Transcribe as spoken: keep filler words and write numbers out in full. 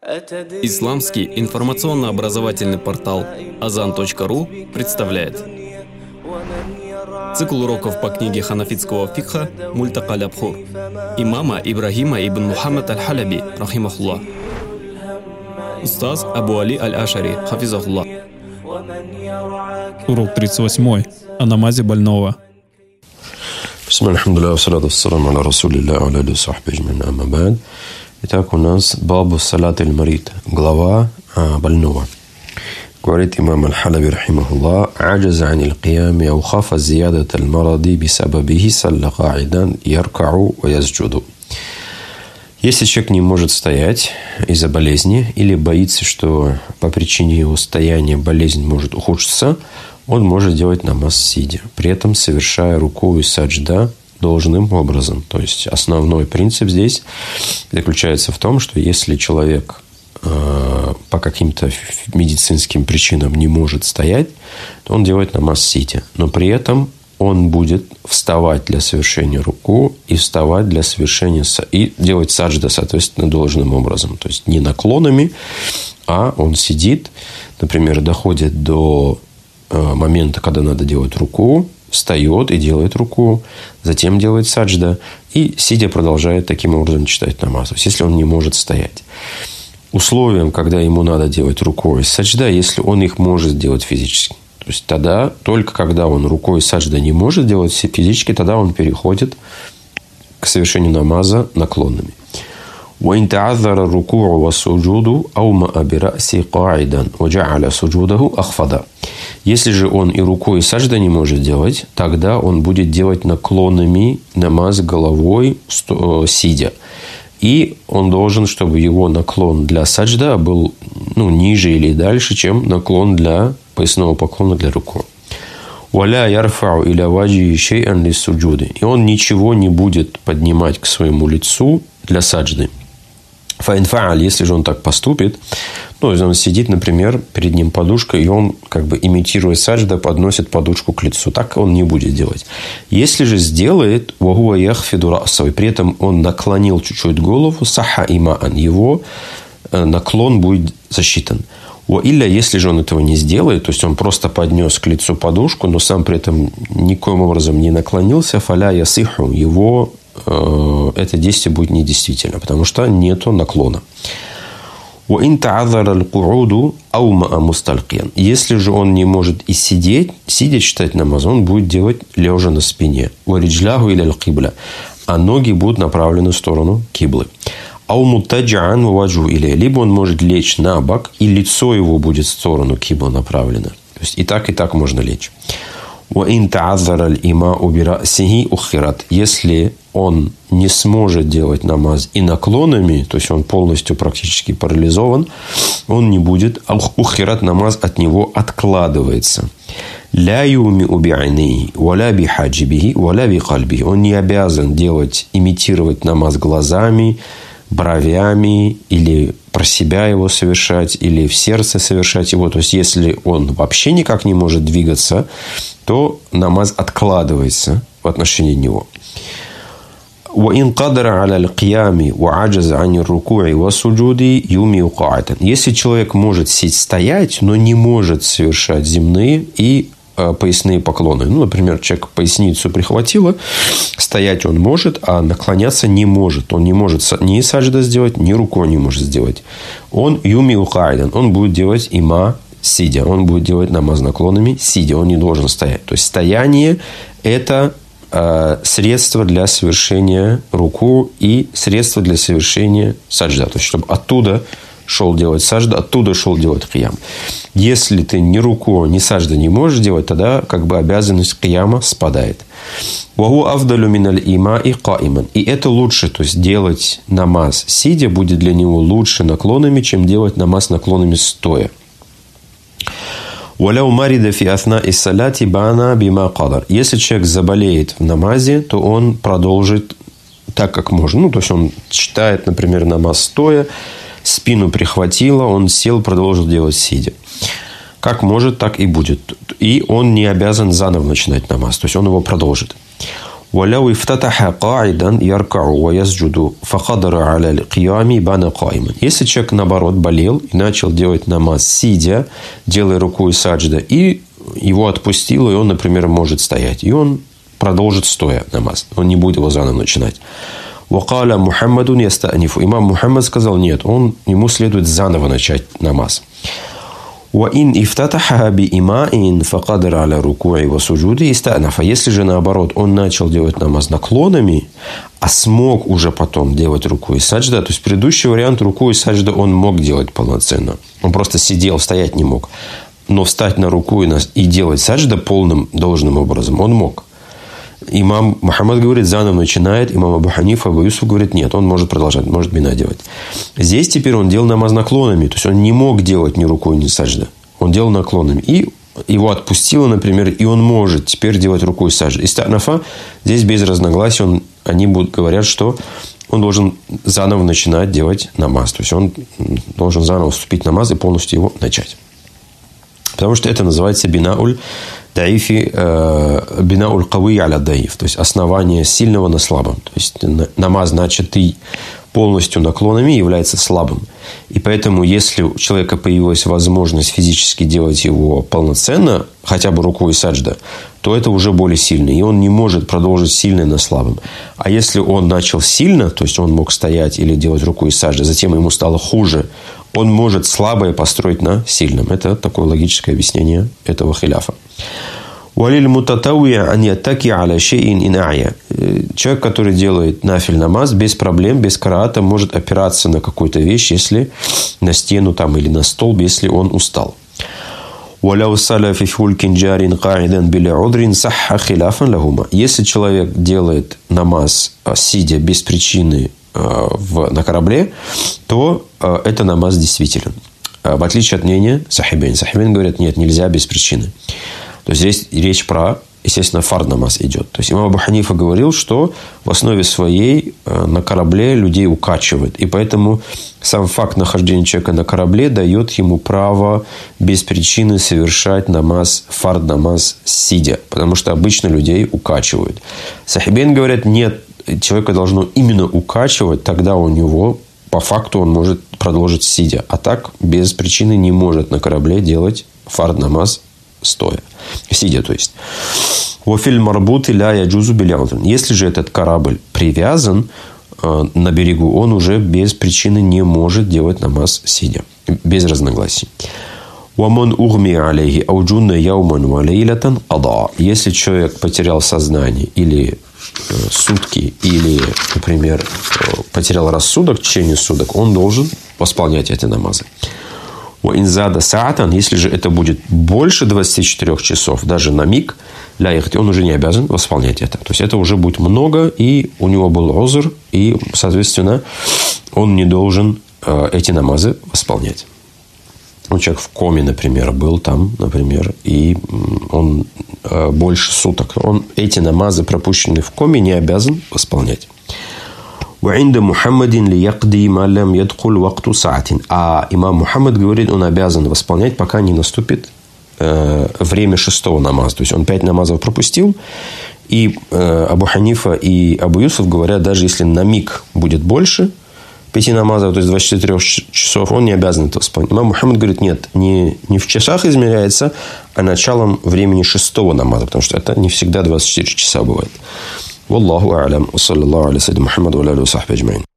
Исламский информационно-образовательный портал азан точка ру представляет цикл уроков по книге ханафитского фикха «Мультака аль-Абхур» имама Ибрахима ибн Мухаммад аль-Халяби, рахимахуллах. Устаз Абу Али аль-Ашари, хафизахуллах. Урок тридцать восемь. О намазе больного. Итак, у нас бабу салат аль-марид, глава а, больного. Говорит имам аль-Халяби, рахимахуллах: «Аджаза ан аль-киями ау хафа зиядат аль-маради бисабабихи салла каидан яркау ва язджуду». Если человек не может стоять из-за болезни или боится, что по причине его стояния болезнь может ухудшиться, он может делать намаз сидя, при этом совершая руку и саджда должным образом. То есть основной принцип здесь заключается в том, что если человек э, по каким-то медицинским причинам не может стоять, то он делает намаз сидя. Но при этом он будет вставать для совершения руку и вставать для совершения и делать саджда, соответственно, должным образом. То есть не наклонами, а он сидит, например, доходит до э, момента, когда надо делать руку, встает и делает руку, затем делает саджда и, сидя, продолжает таким образом читать намаз. То есть, если он не может стоять. Условием, когда ему надо делать рукой саджда, если он их может сделать физически. То есть, тогда, только когда он рукой саджда не может делать физически, тогда он переходит к совершению намаза наклонными. وإن تعذر الركوع والسجود أومأ برأسه قاعدا وجعل سجوده أخفضا. Если же он и рукой и саджда не может делать, тогда он будет делать наклонами намаз головой сидя. И он должен, чтобы его наклон для саджда был ну, ниже или дальше, чем наклон для поясного поклона для руку. وَلَا يَرْفَعُ إِلَى وَجْهِهِ شَيْئًا لِلسُّجُودِ. И он ничего не будет поднимать к своему лицу для саджды. Фаинфааль, если же он так поступит, ну, он сидит, например, перед ним подушка, и он, как бы имитируя саджда, подносит подушку к лицу. Так он не будет делать. Если же сделает, вахуа яхфиду расой, при этом он наклонил чуть-чуть голову, саха имаан, его наклон будет засчитан. Или если же он этого не сделает, то есть он просто поднес к лицу подушку, но сам при этом никоим образом не наклонился, фаля ясиху, его это действие будет недействительно, потому что нету наклона. Если же он не может и сидеть, сидя читать намаз, он будет делать лежа на спине. А ноги будут направлены в сторону киблы. Либо он может лечь на бок, и лицо его будет в сторону киблы направлено. То есть и так, и так можно лечь. Если он не сможет делать намаз и наклонами, то есть он полностью практически парализован, он не будет. Ухират, намаз от него откладывается. Он не обязан делать, имитировать намаз глазами, бровями или про себя его совершать, или в сердце совершать его. То есть, если он вообще никак не может двигаться, то намаз откладывается в отношении него. Если человек может сесть стоять, но не может совершать земные и э, поясные поклоны. Ну, например, человек поясницу прихватило, стоять он может, а наклоняться не может. Он не может ни саджда сделать, ни рукой не может сделать. Он юми ухайдан, он будет делать има сидя. Он будет делать намаз наклонами сидя. Он не должен стоять. То есть, стояние – это средство для совершения руку и средство для совершения саджда. То есть, чтобы оттуда шел делать саджда, оттуда шел делать киям. Если ты ни руку, ни саджда не можешь делать, тогда как бы обязанность кияма спадает. И это лучше, то есть делать намаз сидя будет для него лучше наклонами, чем делать намаз наклонами стоя. Если человек заболеет в намазе, то он продолжит так, как можно. Ну, то есть, он читает, например, намаз стоя, спину прихватило, он сел, продолжил делать сидя. Как может, так и будет. И он не обязан заново начинать намаз. То есть, он его продолжит. ولو افتتح قاعدا يركع ويسجد فقدر على القيام بان قائما. Если человек, наоборот, болел и начал делать намаз сидя, делая руку и саджда, и его отпустило, и он, например, может стоять, и он продолжит стоя намаз. Он не будет его заново начинать. وقال محمد يستأنف. Имам Мухаммад сказал, нет, он, ему следует заново начать намаз. وإن افتتحها بإيماء فقدر على ركوع وسجود استأنف. Если же, наоборот, он начал делать намаз наклонами, а смог уже потом делать руку и саджда, то есть предыдущий вариант руку и саджда он мог делать полноценно. Он просто сидел, стоять не мог. Но встать на руку и, на, и делать саджда полным должным образом он мог. Имам Мухаммад говорит, заново начинает. Имам Абу Ханифа, Абу Юсуф говорит, нет, он может продолжать, может бина делать. Здесь теперь он делал намаз наклонами. То есть он не мог делать ни рукой, ни саджда. Он делал наклонами. И его отпустило, например, и он может теперь делать рукой саджда. Из Та'нафа здесь без разногласий он, они будут, говорят, что он должен заново начинать делать намаз. То есть он должен заново вступить в намаз и полностью его начать. Потому что это называется бинауль даифи, бинауль кави аля даиф. То есть основание сильного на слабом. То есть намаз, начатый полностью наклонами, является слабым. И поэтому, если у человека появилась возможность физически делать его полноценно, хотя бы рукой саджда, то это уже более сильно. И он не может продолжить сильное на слабым. А если он начал сильно, то есть он мог стоять или делать рукой саджда, затем ему стало хуже, он может слабое построить на сильном. Это такое логическое объяснение этого хиляфа. Человек, который делает нафиль намаз, без проблем, без караата, может опираться на какую-то вещь, если на стену там, или на столб, если он устал. Если человек делает намаз, сидя без причины в, на корабле, то э, это намаз действителен. В отличие от мнения сахибейн. Сахибейн говорят, нет, нельзя без причины. То есть здесь речь про, естественно, фард намаз идет. То есть имам Абу Ханифа говорил, что в основе своей э, на корабле людей укачивает. И поэтому сам факт нахождения человека на корабле дает ему право без причины совершать намаз, фард намаз сидя. Потому что обычно людей укачивают. Сахибейн говорят, нет, человека должно именно укачивать, тогда у него, по факту, он может продолжить сидя. А так, без причины не может на корабле делать фард намаз стоя. Сидя, то есть. Если же этот корабль привязан э, на берегу, он уже без причины не может делать намаз сидя. Без разногласий. Если человек потерял сознание или сутки, или, например, потерял рассудок в течение суток, он должен восполнять эти намазы. Если же это будет больше двадцати четырёх часов, даже на миг, он уже не обязан восполнять это. То есть это уже будет много, и у него был узр, и, соответственно, он не должен эти намазы восполнять. Ну, человек в коме, например, был там, например, и он э, больше суток. Он эти намазы, пропущенные в коме, не обязан восполнять. А имам Мухаммад говорит, он обязан восполнять, пока не наступит э, время шестого намаза. То есть он пять намазов пропустил, и э, Абу Ханифа и Абу Юсуф говорят, даже если на миг будет больше пяти намазов, то есть двадцати четырёх часов, он не обязан это восполнять. Имам Мухаммад говорит, нет, не, не в часах измеряется, а началом времени шестого намаза, потому что это не всегда двадцать четыре часа бывает. Валлаху а'лям. Ва саллаллаху аля саййидина Мухаммад ва аля алихи ва сахбихи аджмаин.